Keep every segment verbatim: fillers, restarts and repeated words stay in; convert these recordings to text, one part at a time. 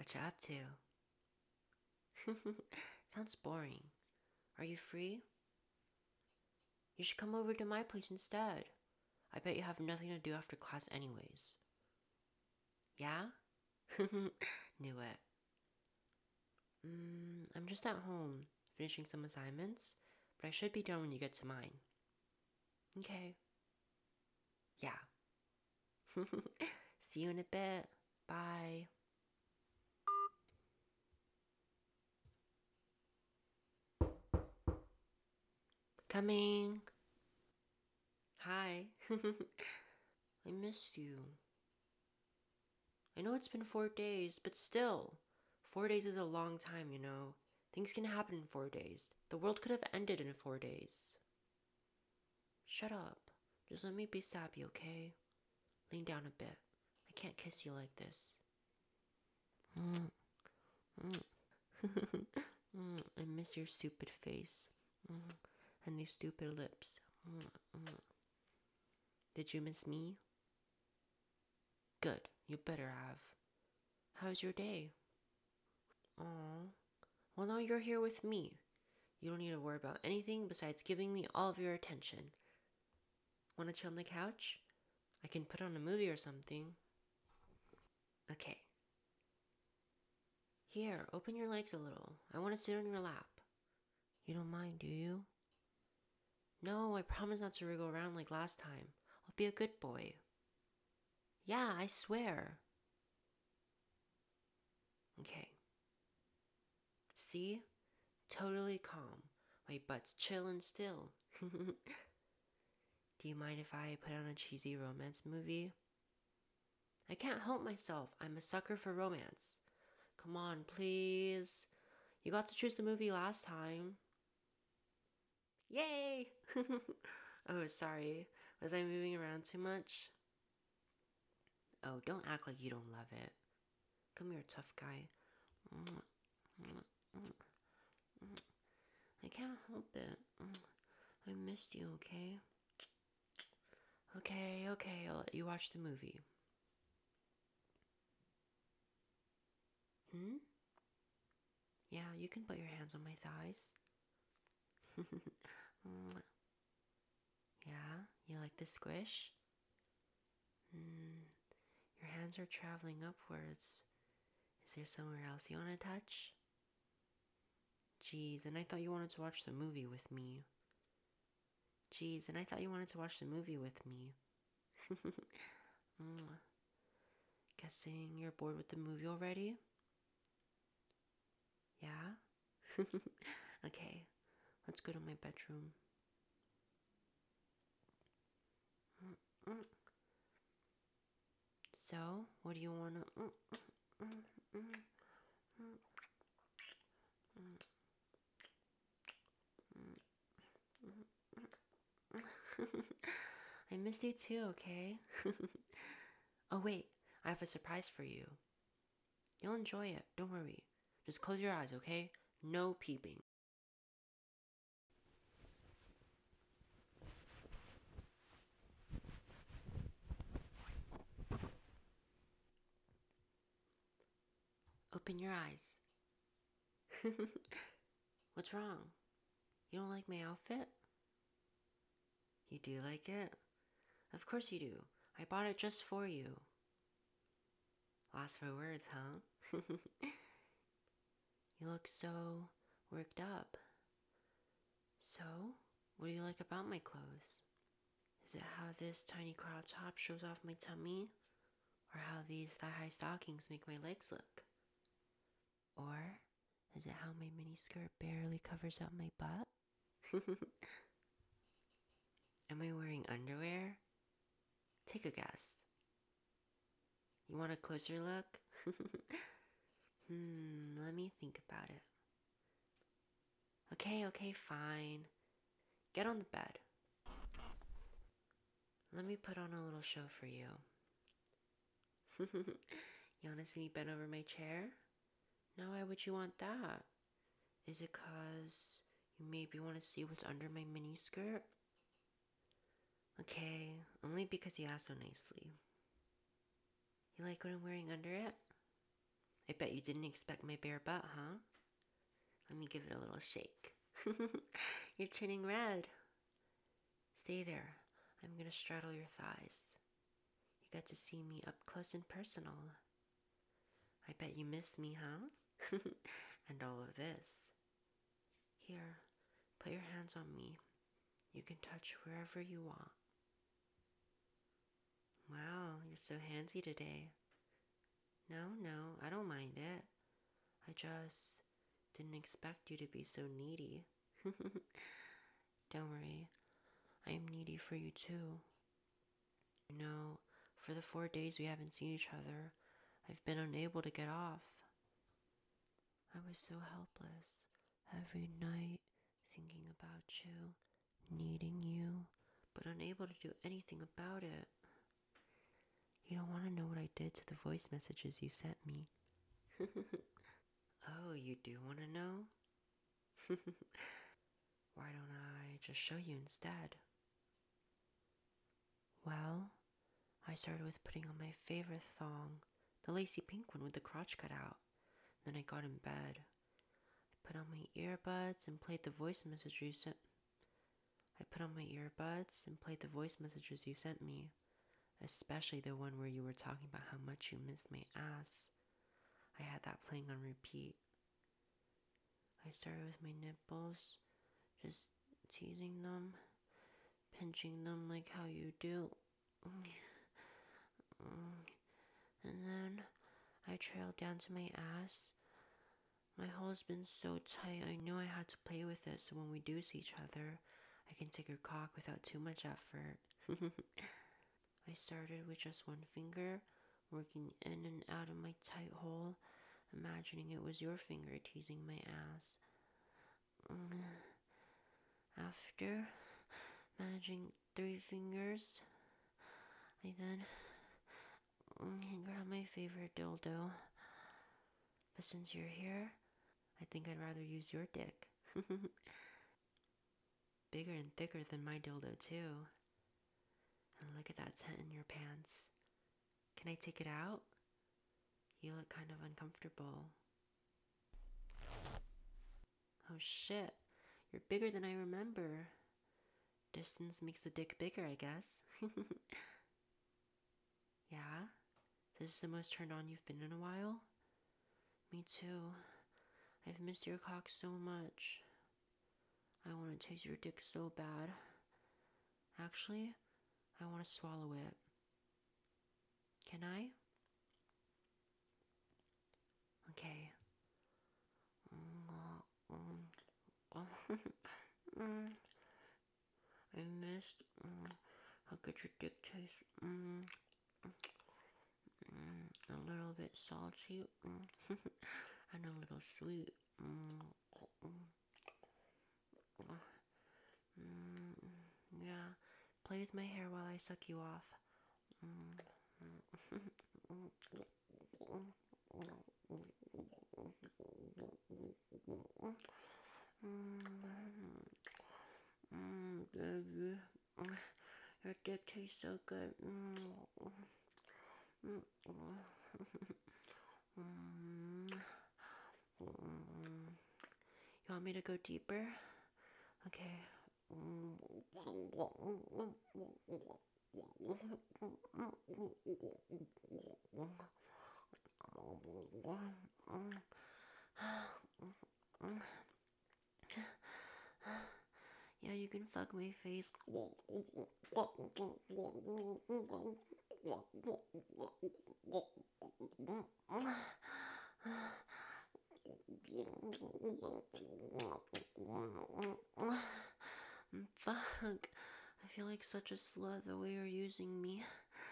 What you up to? Sounds boring. Are you free? You should come over to my place instead. I bet you have nothing to do after class anyways. Yeah? Knew it. Mm, I'm just at home, finishing some assignments, but I should be done when you get to mine. Okay. Yeah. See you in a bit. Bye. Coming. Hi. I missed you. I know it's been four days, but still. Four days is a long time, you know. Things can happen in four days. The world could have ended in four days. Shut up. Just let me be sappy, okay? Lean down a bit. I can't kiss you like this. Mm. Mm. mm. I miss your stupid face. Mm. And these stupid lips. Mm. Mm. Did you miss me? Good. You better have. How's your day? Aw. Well, now you're here with me. You don't need to worry about anything besides giving me all of your attention. Wanna chill on the couch? I can put on a movie or something. Okay. Here, open your legs a little. I want to sit on your lap. You don't mind, do you? No, I promise not to wriggle around like last time. I'll be a good boy. Yeah, I swear. Okay. See? Totally calm. My butt's chill and still. Do you mind if I put on a cheesy romance movie? I can't help myself. I'm a sucker for romance. Come on, please. You got to choose the movie last time. Yay! Oh, sorry. Was I moving around too much? Oh, don't act like you don't love it. Come here, tough guy. I can't help it. I missed you, okay? Okay, okay, I'll let you watch the movie. Hmm? Yeah, you can put your hands on my thighs. Yeah, you like the squish? Mm, your hands are traveling upwards. Is there somewhere else you want to touch? Jeez, and I thought you wanted to watch the movie with me. Jeez, and I thought you wanted to watch the movie with me. mm. Guessing you're bored with the movie already? Yeah? Okay, let's go to my bedroom. Mm-mm. So, what do you want to... Mm, mm, mm, mm, mm, mm. I missed you too, okay? Oh wait, I have a surprise for you. You'll enjoy it, don't worry. Just close your eyes, okay? No peeping. Open your eyes. What's wrong? You don't like my outfit? You do like it? Of course you do. I bought it just for you. Lost for words, huh? You look so worked up. So, what do you like about my clothes? Is it how this tiny crop top shows off my tummy? Or how these thigh-high stockings make my legs look? Or is it how my mini skirt barely covers up my butt? Am I wearing underwear? Take a guess. You want a closer look? Hmm, let me think about it. Okay, okay, fine. Get on the bed. Let me put on a little show for you. You wanna see me bend over my chair? Now why would you want that? Is it cause you maybe want to see what's under my mini skirt? Okay, only because you asked so nicely. You like what I'm wearing under it? I bet you didn't expect my bare butt, huh? Let me give it a little shake. You're turning red. Stay there. I'm gonna straddle your thighs. You got to see me up close and personal. I bet you miss me, huh? And all of this. Here, put your hands on me. You can touch wherever you want. Wow, you're so handsy today. No, no, I don't mind it. I just didn't expect you to be so needy. Don't worry, I am needy for you too. You know, for the four days we haven't seen each other, I've been unable to get off. I was so helpless. Every night, thinking about you, needing you, but unable to do anything about it. You don't want to know what I did to the voice messages you sent me. Oh, you do want to know? Why don't I just show you instead? Well, I started with putting on my favorite thong, the lacy pink one with the crotch cut out. Then I got in bed. I put on my earbuds and played the voice messages you sent. I put on my earbuds and played the voice messages you sent me, especially the one where you were talking about how much you missed my ass. I had that playing on repeat. I started with my nipples, just teasing them, pinching them like how you do. And then I trailed down to my ass. My hole's been so tight, I knew I had to play with it so when we do see each other, I can take your cock without too much effort. I started with just one finger, working in and out of my tight hole, imagining it was your finger teasing my ass. After managing three fingers, I then grabbed my favorite dildo. But since you're here, I think I'd rather use your dick. Bigger and thicker than my dildo, too. And look at that tent in your pants. Can I take it out? You look kind of uncomfortable. Oh shit, you're bigger than I remember. Distance makes the dick bigger, I guess. Yeah? This is the most turned on you've been in a while? Me too. I've missed your cock so much. I want to taste your dick so bad. Actually, I want to swallow it. Can I? Okay. I missed how good your dick tastes. Mm. Mm. A little bit salty and a little sweet. Mm. Mm. Yeah. Play with my hair while I suck you off. Mm. Mm, baby. Your dick tastes so good. Mm. Mm. You want me to go deeper? Okay. Yeah, you can fuck my face. Fuck. I feel like such a slut the way you're using me.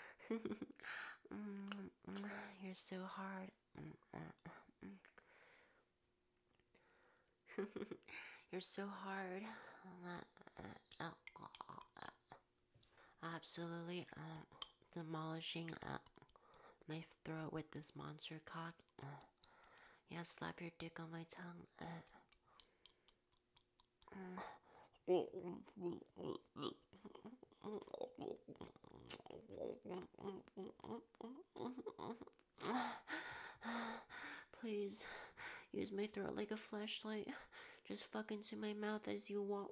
You're so hard. You're so hard. Absolutely uh, demolishing uh, my throat with this monster cock. Uh, yeah, slap your dick on my tongue. Uh, Please, use my throat like a flashlight. Just fuck into my mouth as you want.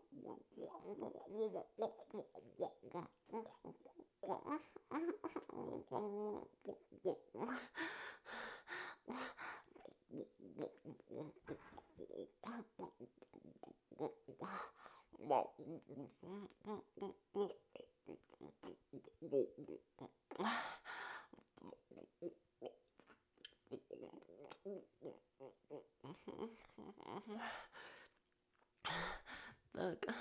Fuck.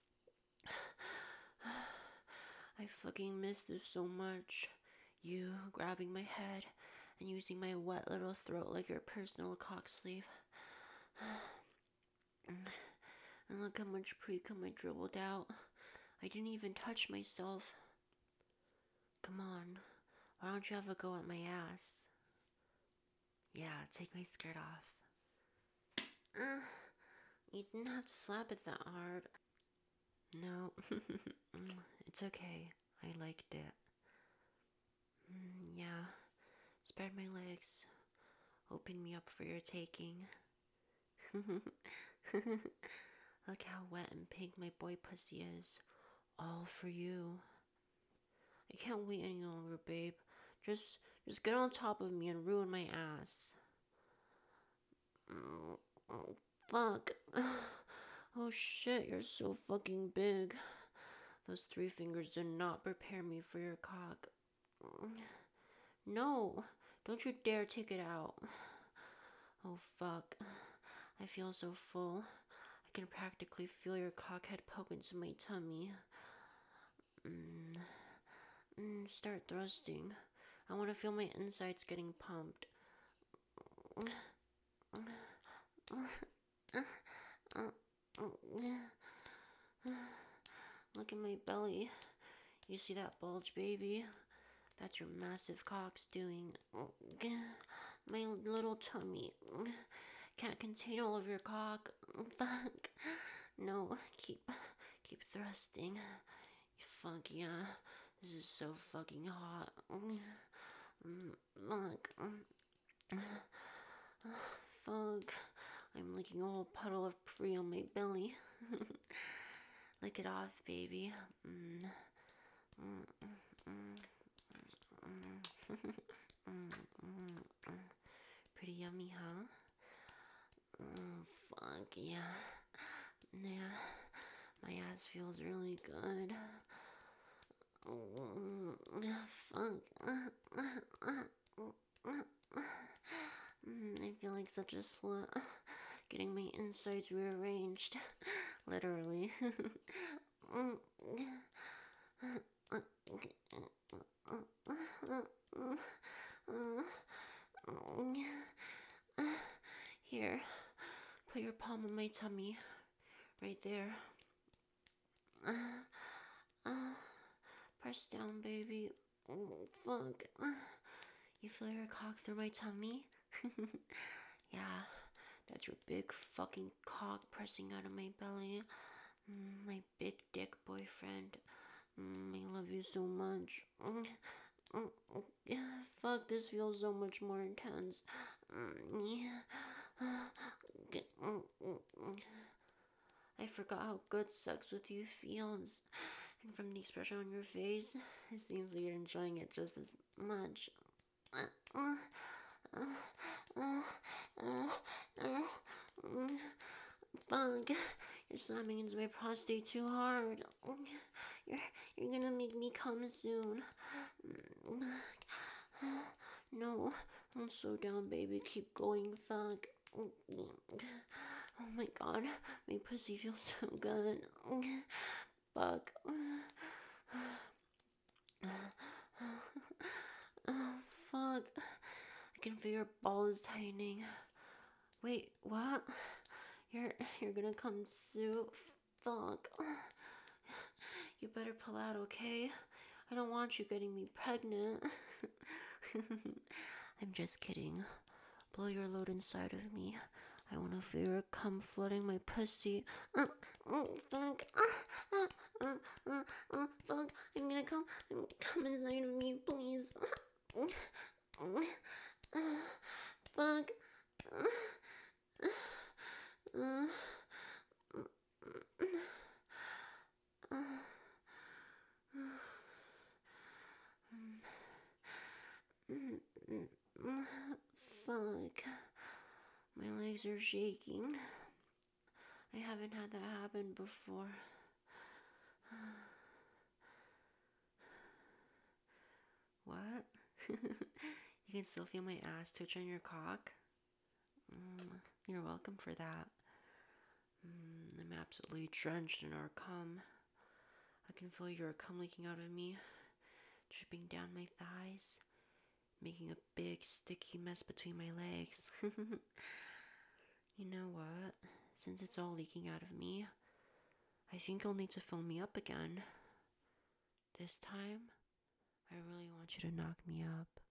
I fucking miss this so much. You grabbing my head and using my wet little throat like your personal cock sleeve. And look how much pre-cum I dribbled out. I didn't even touch myself. Come on, why don't you have a go at my ass? Yeah, take my skirt off. Uh, you didn't have to slap it that hard. No, it's okay. I liked it. Mm, yeah, spread my legs. Open me up for your taking. Look how wet and pink my boy pussy is. All for you. I can't wait any longer, babe. Just, just get on top of me and ruin my ass. Oh, oh fuck. Oh shit, you're so fucking big. Those three fingers did not prepare me for your cock. No, don't you dare take it out. Oh fuck. I feel so full. I can practically feel your cockhead poke into my tummy. Mm. Mm, start thrusting. I want to feel my insides getting pumped. Look at my belly. You see that bulge, baby? That's your massive cock's doing. My little tummy can't contain all of your cock. Fuck. No, keep, keep thrusting. Fuck yeah. This is so fucking hot. Look. Fuck. I'm licking a whole puddle of pre on my belly. Lick it off, baby. Mm. Mm, mm, mm, mm. Pretty yummy, huh? Mm, fuck yeah. Yeah. My ass feels really good. Mm, fuck. Mm, I feel like such a slut. Getting my insides rearranged. Literally. Here, put your palm on my tummy. Right there. Uh, uh, press down, baby. Oh, fuck. You feel your cock through my tummy? Yeah, that's your big fucking cock pressing out of my belly. Mm, my big dick boyfriend. Mm, I love you so much. Mm, mm, mm, yeah, fuck, this feels so much more intense. Mm, yeah. Mm, mm, mm. I forgot how good sex with you feels. And from the expression on your face, it seems like you're enjoying it just as much. Fuck, you're slamming into my prostate too hard. You're, you're gonna make me come soon. No, don't slow down, baby. Keep going, fuck. Oh my god, my pussy feels so good. Fuck. Oh, fuck. I can feel your balls tightening. Wait, what? You're you're gonna come soon? Fuck. You better pull out, okay? I don't want you getting me pregnant. I'm just kidding. Blow your load inside of me. I want to feel your cum flooding my pussy. Uh, uh, fuck. Uh, uh, uh, uh, uh, fuck. I'm gonna come. Come inside of me, please. Uh, uh, uh, fuck. Uh, fuck. My legs are shaking. I haven't had that happen before. What? You can still feel my ass twitch on your cock? Mm, you're welcome for that. Mm, I'm absolutely drenched in our cum. I can feel your cum leaking out of me, dripping down my thighs, making a big sticky mess between my legs. You know what? Since it's all leaking out of me, I think you'll need to fill me up again. This time, I really want you to knock me up.